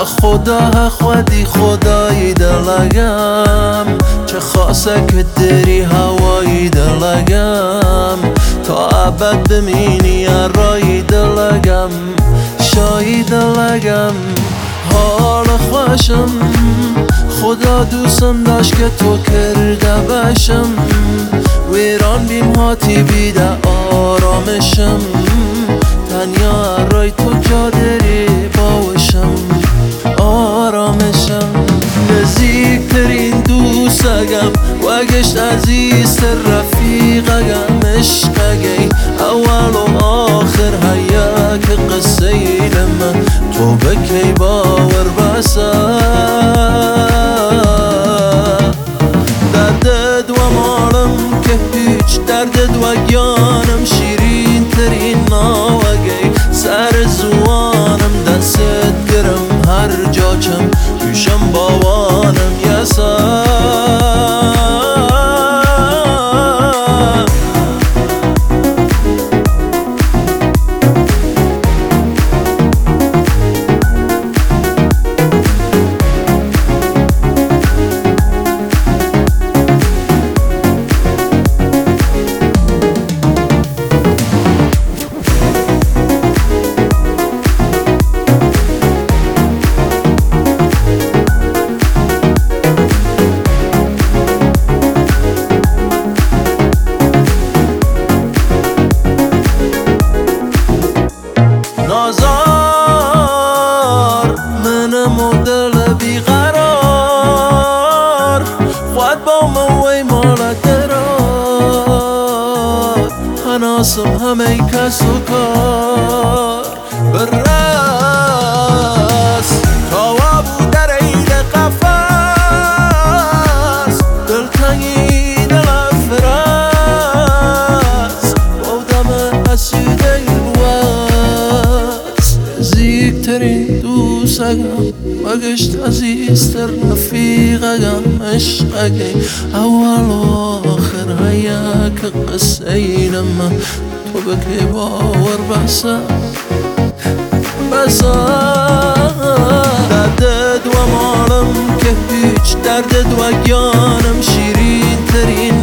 خدا خودی خدای دلگم چه خاصه که دری هوای دلگم تا ابد بمینی رای دلگم شای دلگم حال خوشم خدا دوستم داشت که تو کرده باشم ویران بیم هاتی بیده آرامشم تنیا رای تو جا داری باوشم آرامشم نزدیکترین دوستگم و گشت عزیزتر رفیقگم عشقگی اول و آخر هیا که قصه من تو بکی باور بسا دردت و مالم که هیچ دردت و گیانم شیرین ترین ناوگی سر زوانم دستت گرم هر جا چم پیشم باوانم یسا مدل بیقرار خود با موی مالت دراد هناسم همه کس و کار برس کاوابو در عید قفص دلتنگی دل فرس بودم حسیده بوست زیگترین دوستگم و گشت عزیزتر رفیقگم عشقگی اول و آخر هیا که قصه من تو بکی باور بسا دردت و مالم که هیچ دردت و گیانم شیرین ترین